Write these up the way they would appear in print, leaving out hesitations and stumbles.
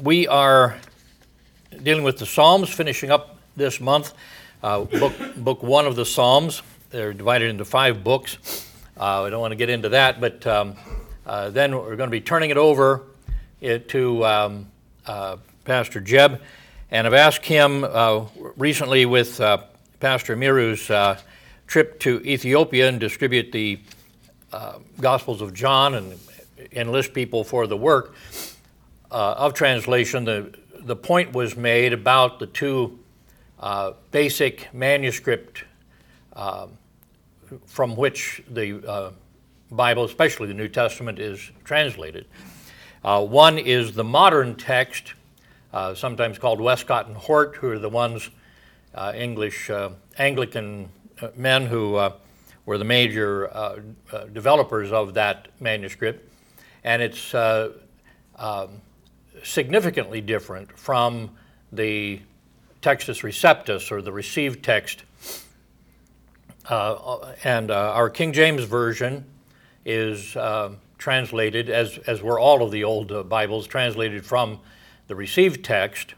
We are dealing with the Psalms, finishing up this month. Book one of the Psalms. They're divided into 5 books. I don't want to get into that, but then we're going to be turning it over to Pastor Jeb. And I've asked him recently with Pastor Miru's trip to Ethiopia and distribute the Gospels of John and enlist people for the work of translation. The point was made about the 2 basic manuscript from which the Bible, especially the New Testament, is translated. One is the modern text, sometimes called Westcott and Hort, who are the ones, English Anglican men who were the major developers of that manuscript. And it's significantly different from the Textus Receptus, or the received text. And our King James Version is translated, as were all of the old Bibles, translated from the received text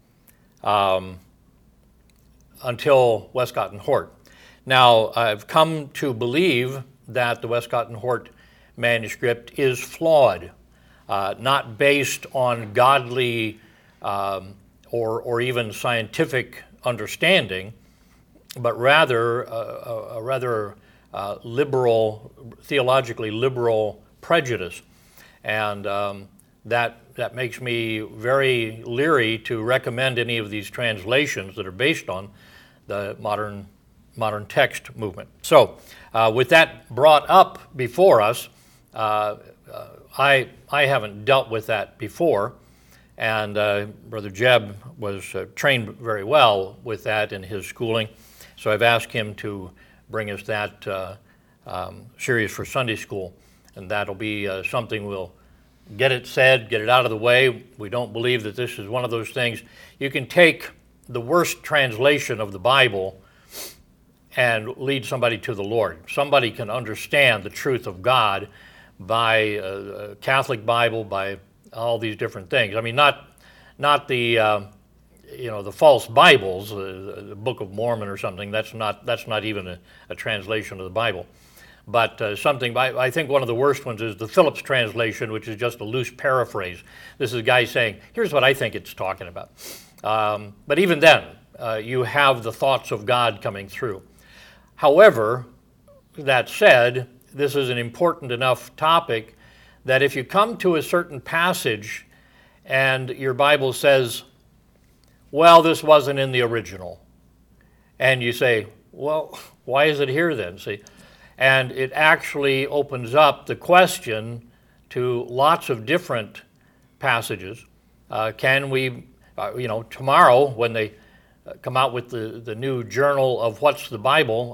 until Westcott and Hort. Now, I've come to believe that the Westcott and Hort manuscript is flawed, not based on godly or even scientific understanding, but rather a rather liberal, theologically liberal prejudice. And that makes me very leery to recommend any of these translations that are based on the modern text movement. So, with that brought up before us, I haven't dealt with that before, and Brother Jeb was trained very well with that in his schooling, so I've asked him to bring us that series for Sunday school, and that'll be something we'll get it said, get it out of the way. We don't believe that this is one of those things. You can take the worst translation of the Bible and lead somebody to the Lord. Somebody can understand the truth of God by a Catholic Bible, by all these different things. I mean, not the the false Bibles, the Book of Mormon or something. That's not even a translation of the Bible. But something, I think one of the worst ones is the Phillips translation, which is just a loose paraphrase. This is a guy saying, here's what I think it's talking about. But even then, you have the thoughts of God coming through. However, that said, this is an important enough topic that if you come to a certain passage and your Bible says, well, this wasn't in the original, and you say, well, why is it here then? See, and it actually opens up the question to lots of different passages. Can we, tomorrow when they come out with the new journal of what's the Bible,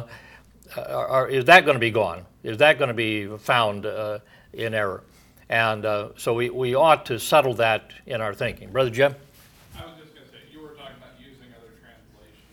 is that going to be gone? Is that going to be found in error? And so we ought to settle that in our thinking. Brother Jim? I was just going to say, you were talking about using other translations.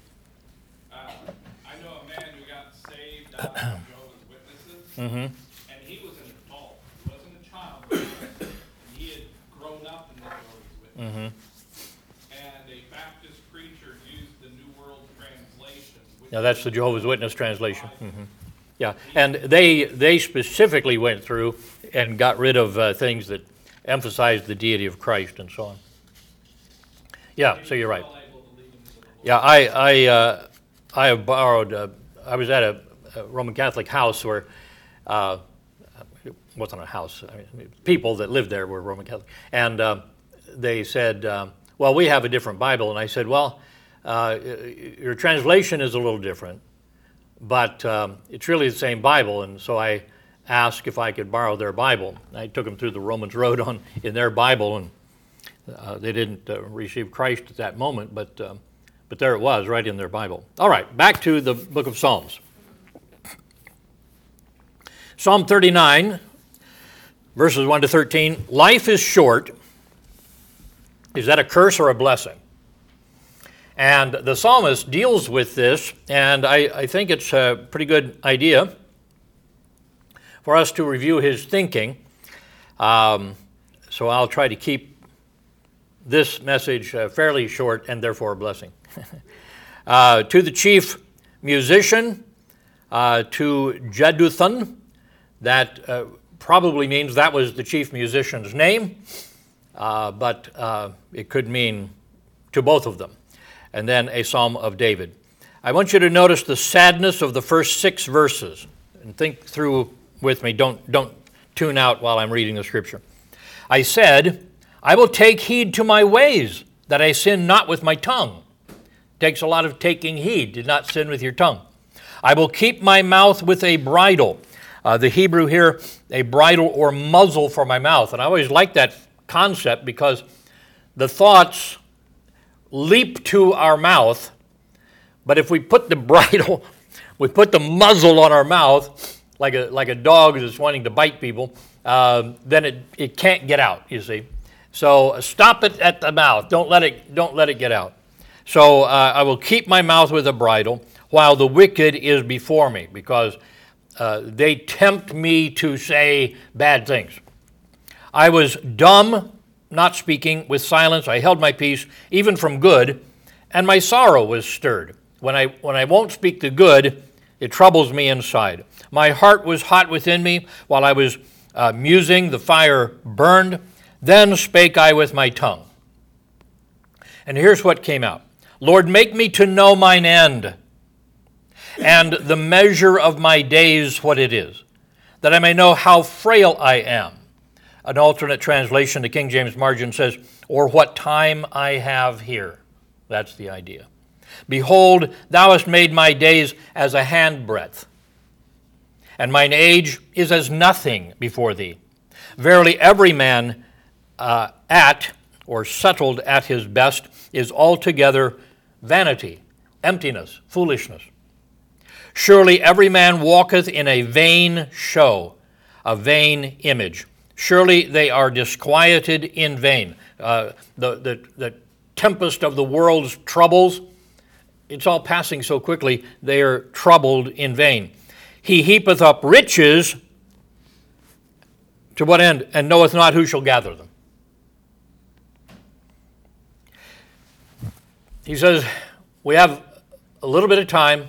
I know a man who got saved out of Jehovah's Witnesses, and he was an adult. He wasn't a child. He had grown up in the Jehovah's Witnesses. And a Baptist preacher used the New World Translation. Now that's the Jehovah's Witness translation. Yeah, and they specifically went through and got rid of things that emphasized the deity of Christ and so on. Yeah, so you're right. Yeah, I have borrowed. I was at a Roman Catholic house where it wasn't a house. I mean, people that lived there were Roman Catholic, and they said, "Well, we have a different Bible." And I said, "Well, your translation is a little different, but it's really the same Bible." And so I asked if I could borrow their Bible. I took them through the Romans Road in their Bible, and they didn't receive Christ at that moment, but there it was, right in their Bible. All right, back to the book of Psalms. Psalm 39, verses 1 to 13. Life is short. Is that a curse or a blessing? And the psalmist deals with this, and I think it's a pretty good idea for us to review his thinking. So I'll try to keep this message fairly short and therefore a blessing. To the chief musician, to Jeduthun, that probably means that was the chief musician's name, but it could mean to both of them. And then a psalm of David. I want you to notice the sadness of the first 6 verses and think through with me. Don't tune out while I'm reading the scripture. I said, I will take heed to my ways, that I sin not with my tongue. Takes a lot of taking heed. Do not sin with your tongue. I will keep my mouth with a bridle. The Hebrew here, a bridle or muzzle for my mouth. And I always like that concept because the thoughts leap to our mouth, but if we put the bridle, we put the muzzle on our mouth, like a dog that's wanting to bite people, then it can't get out, you see. So stop it at the mouth. Don't let it get out. So I will keep my mouth with a bridle while the wicked is before me, because they tempt me to say bad things. I was dumb, not speaking, with silence. I held my peace, even from good, and my sorrow was stirred. When I won't speak the good, it troubles me inside. My heart was hot within me while I was musing. The fire burned. Then spake I with my tongue. And here's what came out. Lord, make me to know mine end, and the measure of my days what it is, that I may know how frail I am. An alternate translation, the King James margin says, or what time I have here. That's the idea. Behold, thou hast made my days as a handbreadth, and mine age is as nothing before thee. Verily, every man at or settled at his best is altogether vanity, emptiness, foolishness. Surely every man walketh in a vain show, a vain image. Surely they are disquieted in vain. The tempest of the world's troubles, it's all passing so quickly, they are troubled in vain. He heapeth up riches, to what end? And knoweth not who shall gather them. He says, we have a little bit of time,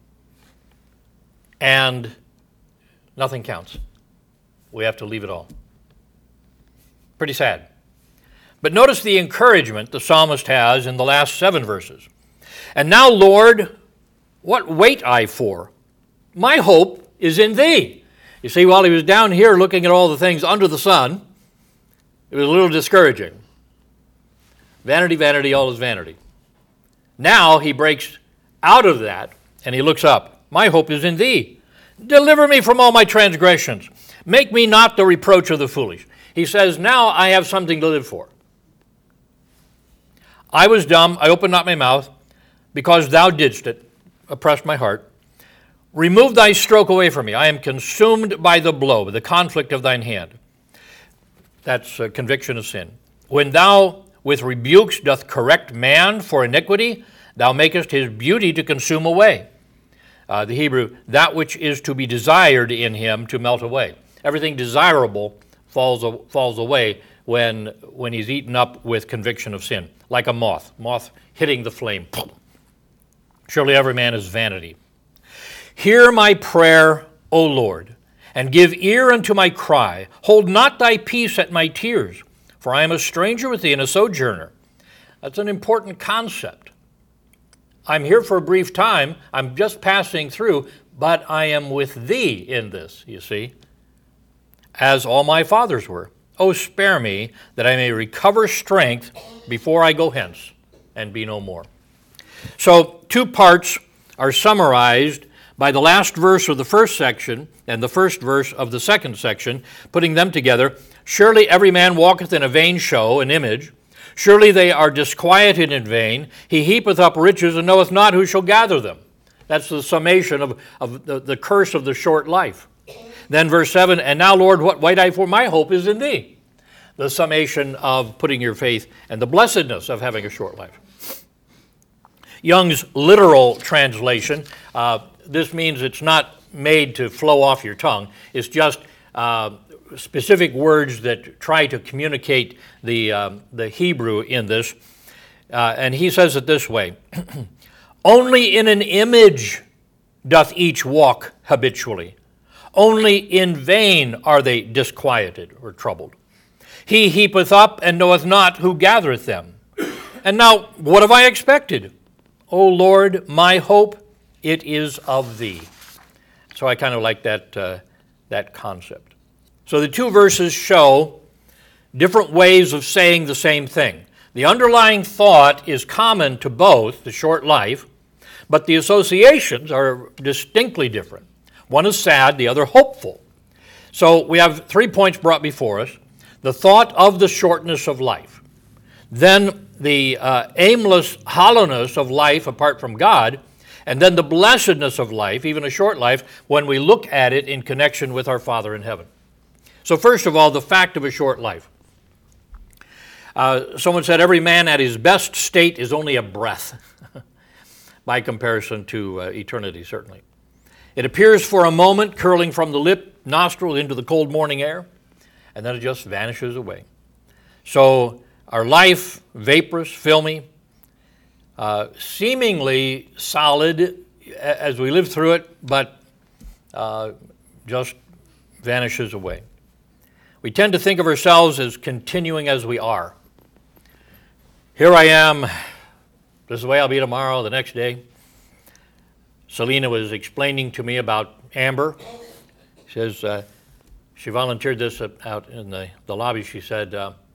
and nothing counts. We have to leave it all. Pretty sad. But notice the encouragement the psalmist has in the last 7 verses. And now, Lord, what wait I for? My hope is in thee. You see, while he was down here looking at all the things under the sun, it was a little discouraging. Vanity, vanity, all is vanity. Now he breaks out of that and he looks up. My hope is in thee. Deliver me from all my transgressions. Make me not the reproach of the foolish. He says, now I have something to live for. I was dumb, I opened not my mouth, because thou didst it, oppressed my heart. Remove thy stroke away from me. I am consumed by the blow, the conflict of thine hand. That's a conviction of sin. When thou with rebukes doth correct man for iniquity, thou makest his beauty to consume away. The Hebrew, that which is to be desired in him to melt away. Everything desirable falls away when he's eaten up with conviction of sin, like a moth hitting the flame. Surely every man is vanity. Hear my prayer, O Lord, and give ear unto my cry. Hold not thy peace at my tears, for I am a stranger with thee and a sojourner. That's an important concept. I'm here for a brief time. I'm just passing through, but I am with thee in this, you see, as all my fathers were. O spare me, that I may recover strength before I go hence and be no more. So 2 parts are summarized by the last verse of the first section and the first verse of the second section, putting them together. Surely every man walketh in a vain show, an image. Surely they are disquieted in vain. He heapeth up riches and knoweth not who shall gather them. That's the summation of the curse of the short life. Then verse 7, and now, Lord, what wait I for? My hope is in thee. The summation of putting your faith and the blessedness of having a short life. Young's literal translation, this means it's not made to flow off your tongue. It's just specific words that try to communicate the Hebrew in this. And he says it this way: only in an image doth each walk habitually. Only in vain are they disquieted or troubled. He heapeth up and knoweth not who gathereth them. And now, what have I expected? O Lord, my hope, it is of thee. So I kind of like that concept. So the two verses show different ways of saying the same thing. The underlying thought is common to both, the short life, but the associations are distinctly different. One is sad, the other hopeful. So we have 3 points brought before us: the thought of the shortness of life, then the aimless hollowness of life apart from God, and then the blessedness of life, even a short life, when we look at it in connection with our Father in heaven. So first of all, the fact of a short life. Someone said every man at his best state is only a breath, by comparison to eternity, certainly. It appears for a moment, curling from the lip nostril into the cold morning air, and then it just vanishes away. So our life, vaporous, filmy, seemingly solid as we live through it, but just vanishes away. We tend to think of ourselves as continuing as we are. Here I am, this is the way I'll be tomorrow, the next day. Selena was explaining to me about Amber. She says, she volunteered this out in the lobby. She said,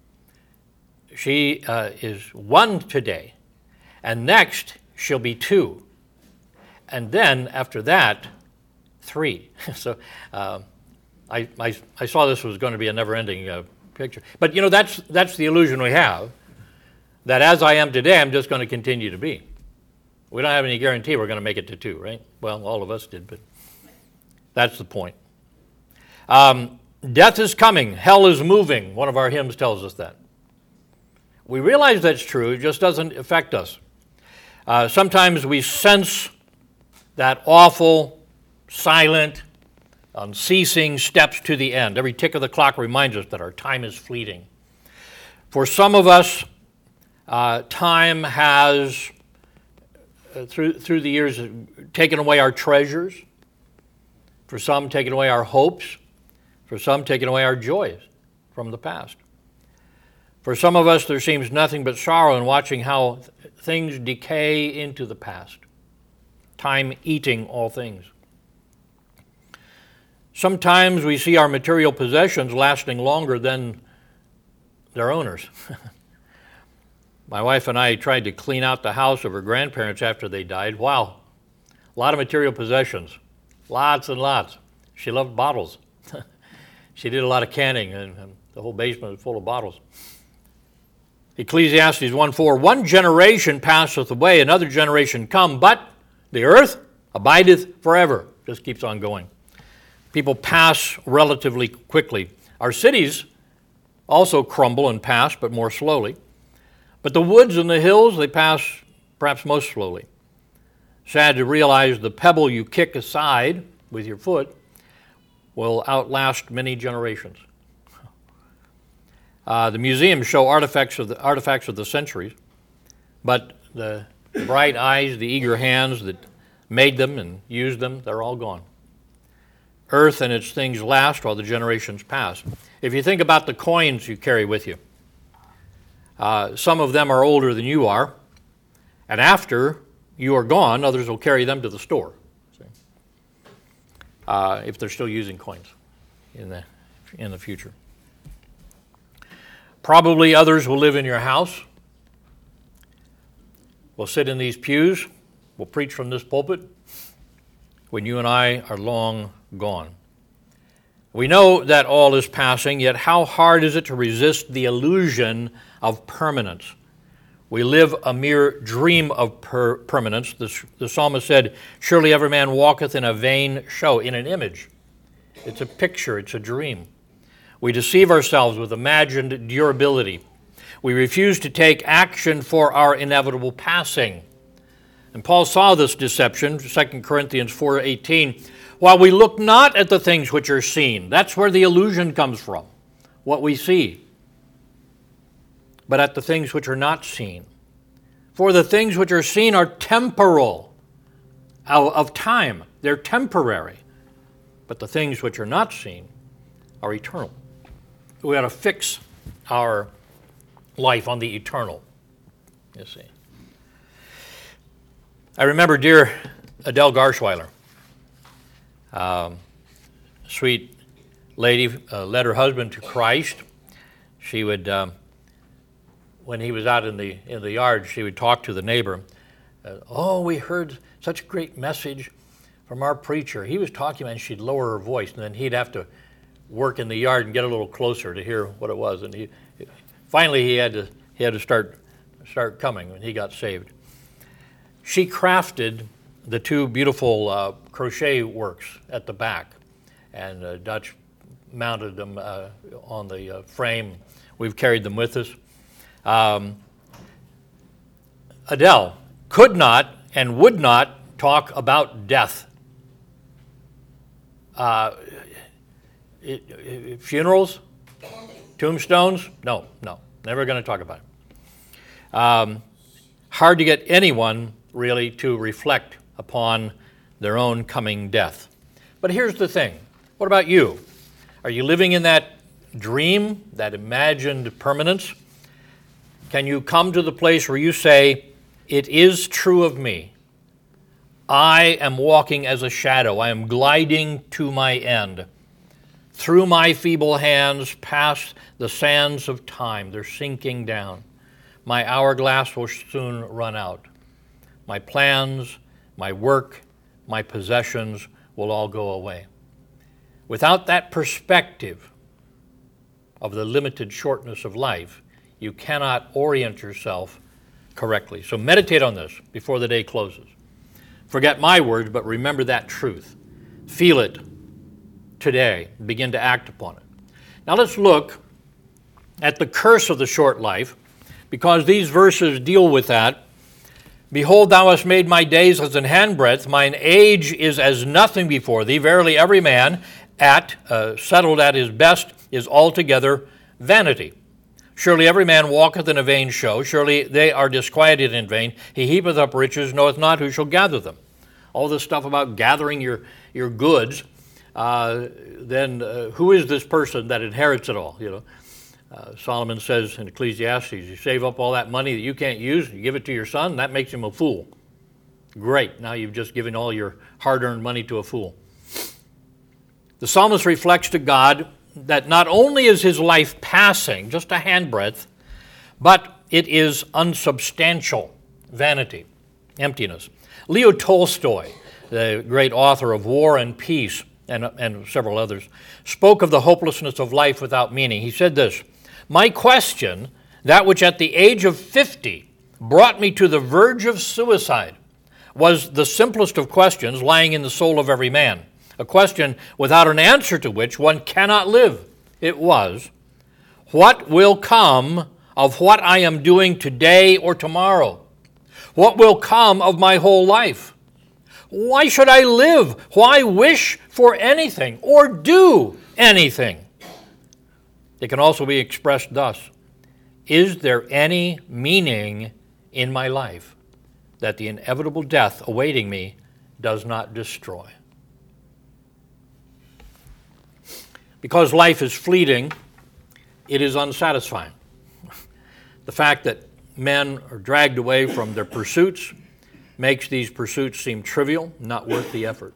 she is 1 today, and next she'll be 2. And then after that, 3. So I saw this was going to be a never-ending picture. But you know, that's the illusion we have, that as I am today, I'm just going to continue to be. We don't have any guarantee we're going to make it to 2, right? Well, all of us did, but that's the point. Death is coming. Hell is moving. One of our hymns tells us that. We realize that's true. It just doesn't affect us. Sometimes we sense that awful, silent, unceasing steps to the end. Every tick of the clock reminds us that our time is fleeting. For some of us, time has, through the years, taken away our treasures. For some, taken away our hopes. For some, taken away our joys from the past. For some of us, there seems nothing but sorrow in watching how things decay into the past. Time eating all things. Sometimes we see our material possessions lasting longer than their owners. My wife and I tried to clean out the house of her grandparents after they died. Wow, a lot of material possessions, lots and lots. She loved bottles. She did a lot of canning, and the whole basement was full of bottles. Ecclesiastes 1:4, one generation passeth away, another generation come, but the earth abideth forever. Just keeps on going. People pass relatively quickly. Our cities also crumble and pass, but more slowly. But the woods and the hills, they pass perhaps most slowly. Sad to realize the pebble you kick aside with your foot will outlast many generations. The museums show artifacts of the centuries, but the bright eyes, the eager hands that made them and used them, they're all gone. Earth and its things last while the generations pass. If you think about the coins you carry with you, some of them are older than you are, and after you are gone, others will carry them to the store, if they're still using coins in the future. Probably others will live in your house, will sit in these pews, will preach from this pulpit when you and I are long gone. We know that all is passing, yet how hard is it to resist the illusion of permanence? We live a mere dream of permanence. The psalmist said, surely every man walketh in a vain show, in an image. It's a picture, it's a dream. We deceive ourselves with imagined durability. We refuse to take action for our inevitable passing. And Paul saw this deception, 2 Corinthians 4:18, while we look not at the things which are seen. That's where the illusion comes from, what we see. But at the things which are not seen. For the things which are seen are temporal, of time. They're temporary. But the things which are not seen are eternal. We ought to fix our life on the eternal, you see. I remember dear Adele Garshweiler, sweet lady, led her husband to Christ. She would, when he was out in the yard, she would talk to the neighbor. Oh, we heard such a great message from our preacher. He was talking, and she'd lower her voice, and then he'd have to work in the yard and get a little closer to hear what it was. And finally he had to start coming when he got saved. She crafted the two beautiful crochet works at the back, and Dutch mounted them on the frame. We've carried them with us. Adele could not and would not talk about death. Funerals? Tombstones? No, never going to talk about it. Hard to get anyone really to reflect upon their own coming death. But here's the thing. What about you? Are you living in that dream, that imagined permanence? Can you come to the place where you say, it is true of me. I am walking as a shadow. I am gliding to my end. Through my feeble hands, past the sands of time, they're sinking down. My hourglass will soon run out. My plans, my work, my possessions will all go away. Without that perspective of the limited shortness of life, you cannot orient yourself correctly. So meditate on this before the day closes. Forget my words, but remember that truth. Feel it today. Begin to act upon it. Now let's look at the curse of the short life, because these verses deal with that. Behold, thou hast made my days as an handbreadth, mine age is as nothing before thee. Verily every man settled at his best is altogether vanity. Surely every man walketh in a vain show. Surely they are disquieted in vain. He heapeth up riches, knoweth not who shall gather them. All this stuff about gathering your goods, then who is this person that inherits it all? Solomon says in Ecclesiastes, you save up all that money that you can't use, you give it to your son, that makes him a fool. Great, now you've just given all your hard-earned money to a fool. The psalmist reflects to God that not only is his life passing, just a handbreadth, but it is unsubstantial, vanity, emptiness. Leo Tolstoy, the great author of War and Peace, and several others, spoke of the hopelessness of life without meaning. He said this, my question, that which at the age of 50 brought me to the verge of suicide, was the simplest of questions lying in the soul of every man, a question without an answer to which one cannot live. It was, what will come of what I am doing today or tomorrow? What will come of my whole life? Why should I live? Why wish for anything or do anything? It can also be expressed thus, is there any meaning in my life that the inevitable death awaiting me does not destroy? Because life is fleeting, it is unsatisfying. The fact that men are dragged away from their pursuits makes these pursuits seem trivial, not worth the effort.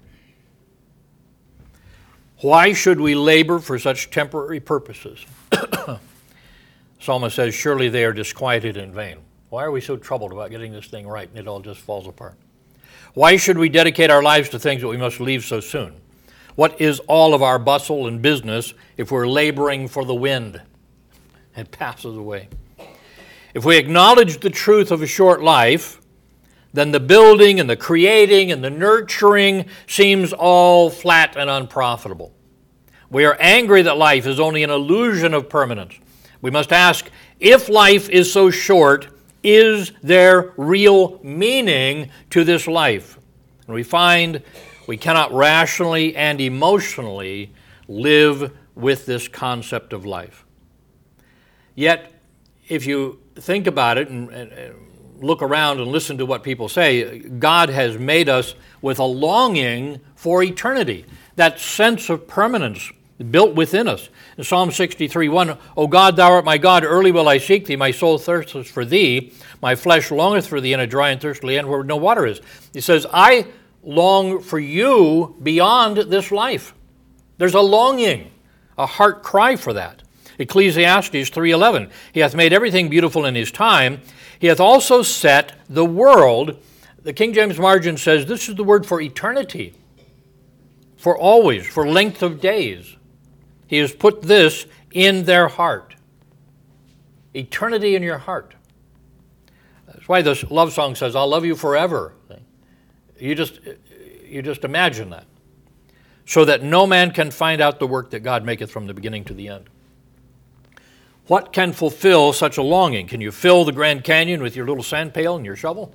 Why should we labor for such temporary purposes? Psalmist says, surely they are disquieted in vain. Why are we so troubled about getting this thing right and it all just falls apart? Why should we dedicate our lives to things that we must leave so soon? What is all of our bustle and business if we're laboring for the wind? It passes away. If we acknowledge the truth of a short life, then the building and the creating and the nurturing seems all flat and unprofitable. We are angry that life is only an illusion of permanence. We must ask, if life is so short, is there real meaning to this life? And we find we cannot rationally and emotionally live with this concept of life. Yet, if you think about it and look around and listen to what people say, God has made us with a longing for eternity, that sense of permanence built within us. In Psalm 63:1, O God, thou art my God, early will I seek thee, my soul thirsteth for thee, my flesh longeth for thee in a dry and thirsty land where no water is. He says, I long for you beyond this life. There's a longing, a heart cry for that. Ecclesiastes 3:11, he hath made everything beautiful in his time. He hath also set the world. The King James margin says this is the word for eternity, for always, for length of days. He has put this in their heart. Eternity in your heart. That's why this love song says, I'll love you forever. You just imagine that. So that no man can find out the work that God maketh from the beginning to the end. What can fulfill such a longing? Can you fill the Grand Canyon with your little sand pail and your shovel?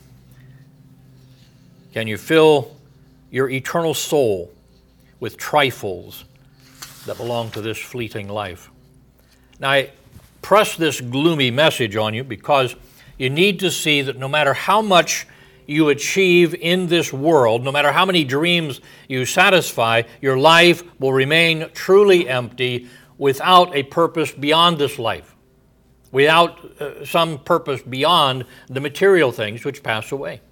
Can you fill your eternal soul with trifles that belong to this fleeting life? Now, I press this gloomy message on you because you need to see that no matter how much you achieve in this world, no matter how many dreams you satisfy, your life will remain truly empty without a purpose beyond this life, without some purpose beyond the material things which pass away.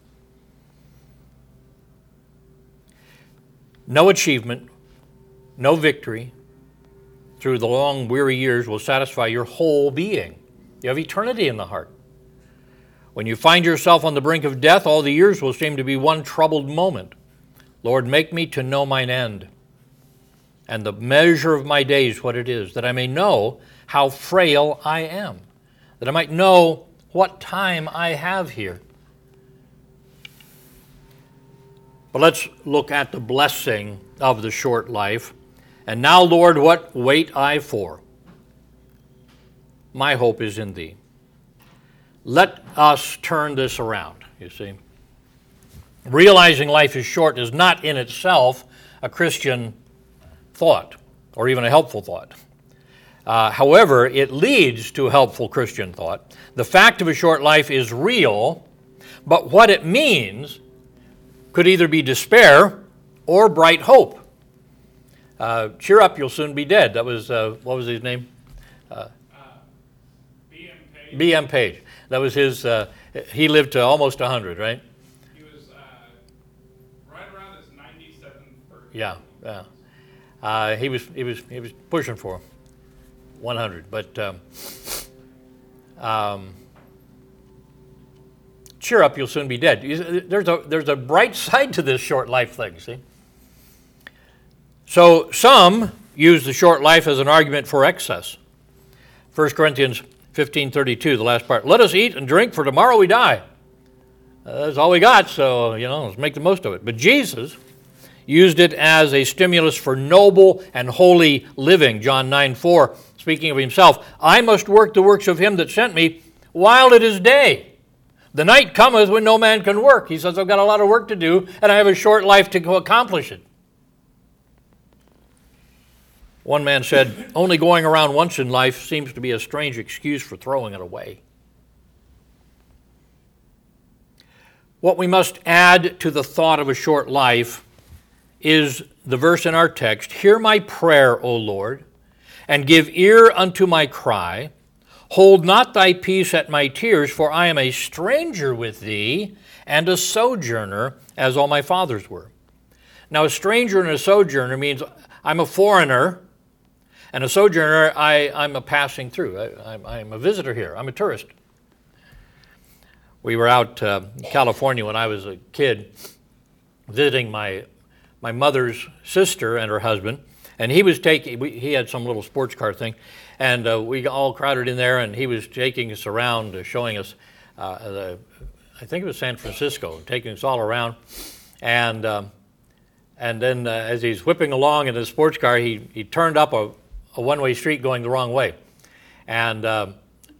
No achievement, no victory through the long, weary years will satisfy your whole being. You have eternity in the heart. When you find yourself on the brink of death, all the years will seem to be one troubled moment. Lord, make me to know mine end, and the measure of my days what it is, that I may know how frail I am, that I might know what time I have here. But let's look at the blessing of the short life. And now, Lord, what wait I for? My hope is in thee. Let us turn this around, you see. Realizing life is short is not in itself a Christian thought, or even a helpful thought. However, it leads to helpful Christian thought. The fact of a short life is real, but what it means could either be despair or bright hope. Cheer up, you'll soon be dead. That was, what was his name? B.M. Page. B.M. Page. That was his, he lived to almost 100, right? He was right around his 97th birthday. Yeah. He was pushing for 100, but cheer up, you'll soon be dead. There's a bright side to this short life thing, see? So some use the short life as an argument for excess. 1 Corinthians 15:32, the last part. Let us eat and drink, for tomorrow we die. That's all we got, so, let's make the most of it. But Jesus used it as a stimulus for noble and holy living. John 9:4, speaking of himself, I must work the works of him that sent me while it is day. The night cometh when no man can work. He says, I've got a lot of work to do, and I have a short life to accomplish it. One man said, only going around once in life seems to be a strange excuse for throwing it away. What we must add to the thought of a short life is the verse in our text, hear my prayer, O Lord, and give ear unto my cry. Hold not thy peace at my tears, for I am a stranger with thee, and a sojourner, as all my fathers were. Now, a stranger and a sojourner means I'm a foreigner, and a sojourner, I'm a passing through. I'm a visitor here. I'm a tourist. We were out in California when I was a kid visiting my mother's sister and her husband, and he had some little sports car thing, and we all crowded in there, and he was taking us around, showing us, I think it was San Francisco, taking us all around, and then as he's whipping along in his sports car, he turned up a one-way street going the wrong way, and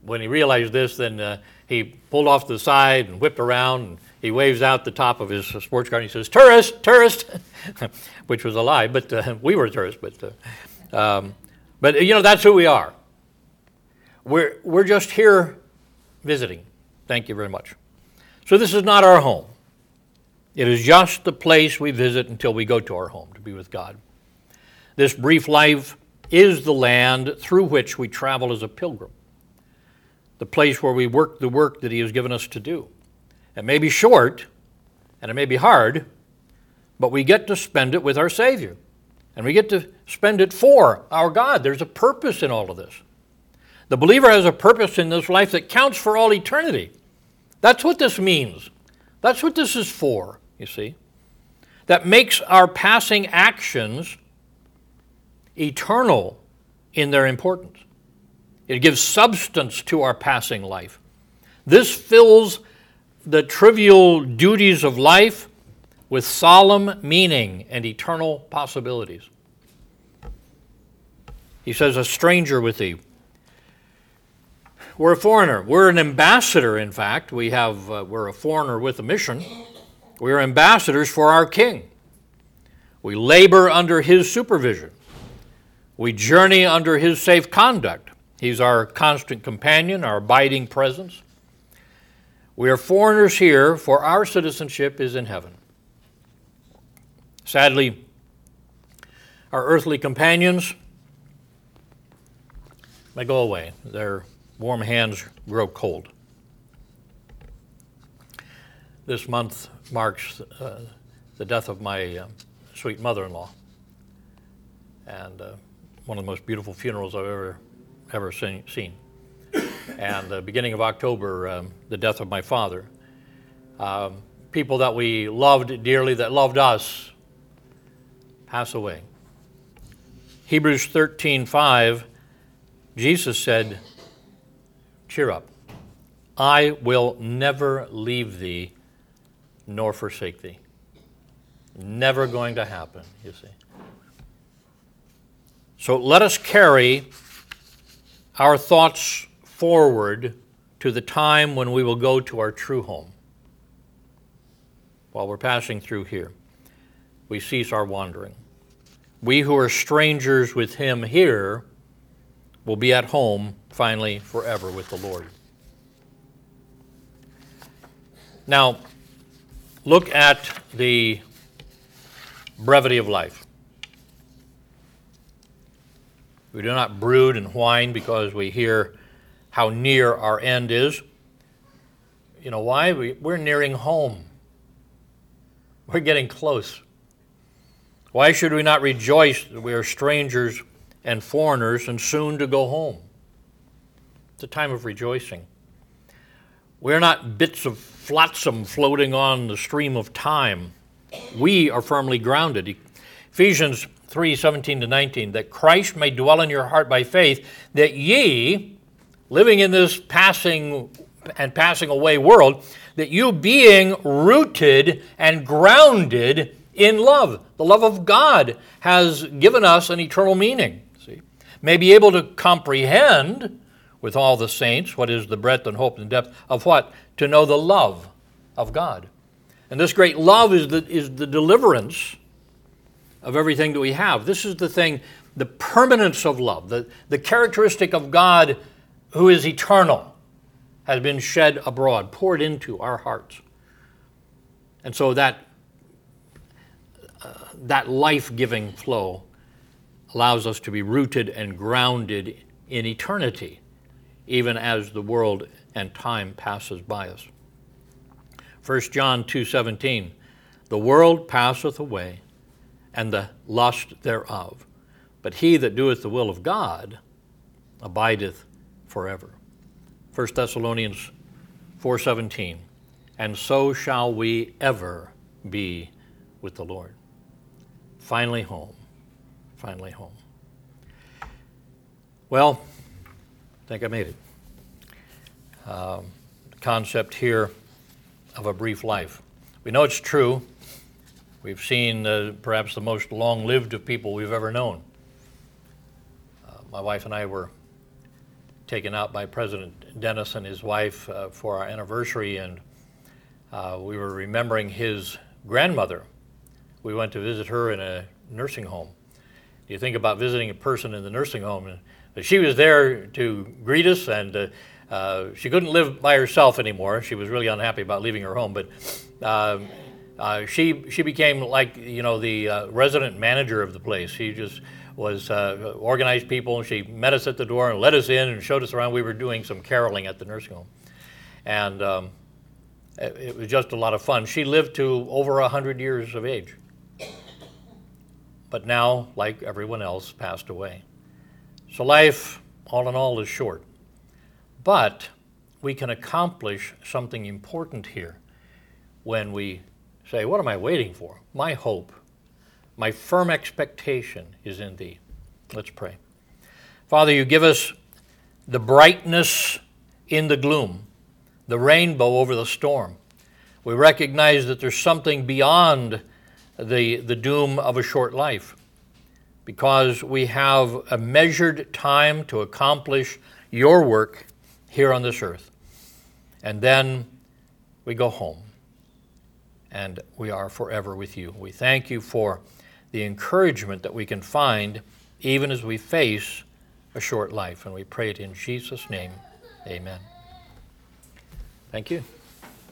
when he realized this, then he pulled off to the side and whipped around, and he waves out the top of his sports car and he says, "Tourist, tourist," which was a lie, but we were tourists. But you know, that's who we are. We're just here visiting. Thank you very much. So this is not our home. It is just the place we visit until we go to our home to be with God. This brief life is the land through which we travel as a pilgrim, the place where we work the work that he has given us to do. It may be short, and it may be hard, but we get to spend it with our Savior, and we get to spend it for our God. There's a purpose in all of this. The believer has a purpose in this life that counts for all eternity. That's what this means. That's what this is for, you see. That makes our passing actions eternal in their importance. It gives substance to our passing life. This fills the trivial duties of life with solemn meaning and eternal possibilities. He says, "A stranger with thee." We're a foreigner. We're an ambassador, in fact. We're a foreigner with a mission. We're ambassadors for our King. We labor under his supervision. We journey under his safe conduct. He's our constant companion, our abiding presence. We are foreigners here, for our citizenship is in heaven. Sadly, our earthly companions may go away. Their warm hands grow cold. This month marks the death of my sweet mother-in-law, and one of the most beautiful funerals I've ever seen. And the beginning of October, the death of my father. People that we loved dearly, that loved us, pass away. Hebrews 13:5, Jesus said, "Cheer up. I will never leave thee nor forsake thee." Never going to happen, you see. So let us carry our thoughts forward to the time when we will go to our true home. While we're passing through here, we cease our wandering. We who are strangers with him here will be at home finally forever with the Lord. Now, look at the brevity of life. We do not brood and whine because we hear how near our end is. You know why? We're nearing home. We're getting close. Why should we not rejoice that we are strangers and foreigners and soon to go home? It's a time of rejoicing. We're not bits of flotsam floating on the stream of time. We are firmly grounded. Ephesians 3:17-19, that Christ may dwell in your heart by faith, that ye, living in this passing away world, that you being rooted and grounded in love. The love of God has given us an eternal meaning. See, may be able to comprehend with all the saints what is the breadth and hope and depth of what? To know the love of God. And this great love is the deliverance of everything that we have. This is the thing, the permanence of love, the characteristic of God who is eternal has been shed abroad, poured into our hearts. And so that life-giving flow allows us to be rooted and grounded in eternity, even as the world and time passes by us. 1 John 2:17, the world passeth away, and the lust thereof. But he that doeth the will of God abideth forever. 1 Thessalonians 4:17, and so shall we ever be with the Lord. Finally home. Finally home. Well, I think I made it. The concept here of a brief life. We know it's true. We've seen perhaps the most long-lived of people we've ever known. My wife and I were taken out by President Dennis and his wife for our anniversary, and we were remembering his grandmother. We went to visit her in a nursing home. You think about visiting a person in the nursing home, and she was there to greet us, and she couldn't live by herself anymore. She was really unhappy about leaving her home, but she became like, the resident manager of the place. She just was organized people. She met us at the door and let us in and showed us around. We were doing some caroling at the nursing home, and it was just a lot of fun. She lived to over 100 years of age, but now, like everyone else, passed away. So life, all in all, is short. But we can accomplish something important here when we say, what am I waiting for? My hope, my firm expectation is in Thee. Let's pray. Father, You give us the brightness in the gloom, the rainbow over the storm. We recognize that there's something beyond the doom of a short life, because we have a measured time to accomplish Your work here on this earth. And then we go home, and we are forever with You. We thank You for the encouragement that we can find even as we face a short life. And we pray it in Jesus' name. Amen. Thank you.